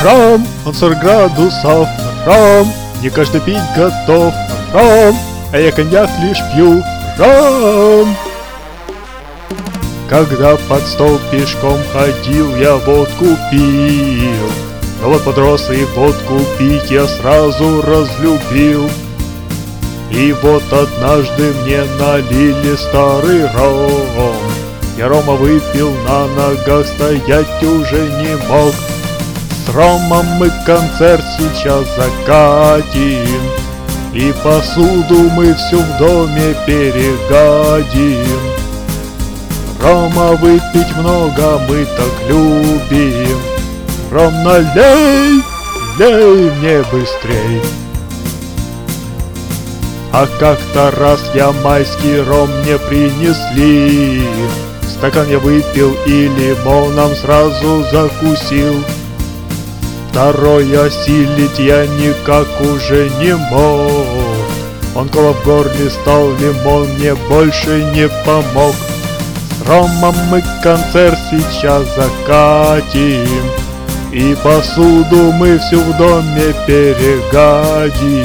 Ром, он 40 градусов. Ром, не каждый пить готов. Ром, а я коньяк лишь пью. Ром. Когда под стол пешком ходил, я водку пил. Но вот подрос и водку пить я сразу разлюбил. И вот однажды мне налили старый ром. Я рома выпил, на ногах стоять уже не мог. С ромом мы концерт сейчас закатим, и посуду мы всю в доме перегадим. Рома выпить много мы так любим. Ром, налей, лей мне быстрей. А как-то раз ямайский ром мне принесли. Стакан я выпил и лимоном сразу закусил. Второй осилить я никак уже не мог. Он кола в горле стал, лимон мне больше не помог. С ромом мы концерт сейчас закатим, и посуду мы всю в доме перегадим.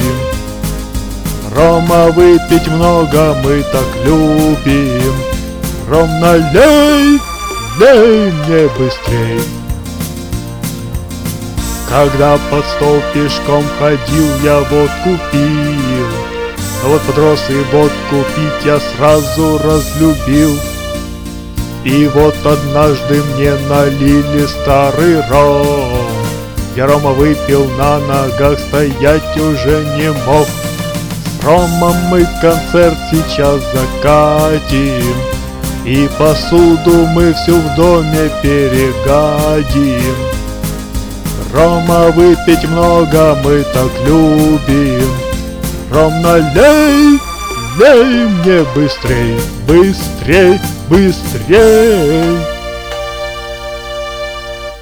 Рома выпить много мы так любим. Ром, налей, лей мне быстрей. Когда под стол пешком ходил, я водку пил. Но вот подрос и водку пить я сразу разлюбил. И вот однажды мне налили старый ром. Я рома выпил, на ногах стоять уже не мог. С ромом мы концерт сейчас закатим, и посуду мы всю в доме перегадим. Рома выпить много мы так любим. Ром, налей, лей мне быстрей, быстрей, быстрей.